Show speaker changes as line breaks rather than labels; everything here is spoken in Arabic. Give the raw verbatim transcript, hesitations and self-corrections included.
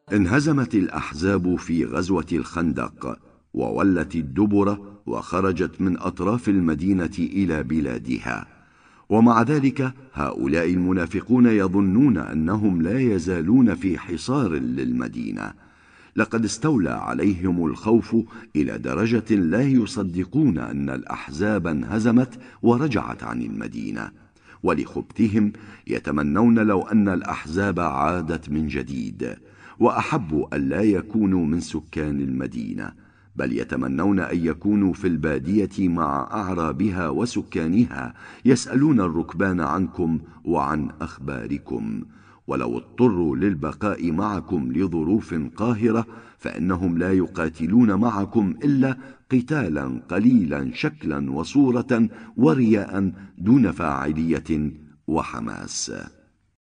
انهزمت الأحزاب في غزوة الخندق، وولت الدبر وخرجت من أطراف المدينة إلى بلادها. ومع ذلك هؤلاء المنافقون يظنون أنهم لا يزالون في حصار للمدينة. لقد استولى عليهم الخوف إلى درجة لا يصدقون أن الأحزاب انهزمت ورجعت عن المدينة، ولخبثهم يتمنون لو أن الأحزاب عادت من جديد، وأحبوا أن لا يكونوا من سكان المدينة، بل يتمنون أن يكونوا في البادية مع أعرابها وسكانها يسألون الركبان عنكم وعن أخباركم. ولو اضطروا للبقاء معكم لظروف قاهرة فإنهم لا يقاتلون معكم إلا قتالا قليلا شكلا وصورة ورياء دون فاعلية وحماس.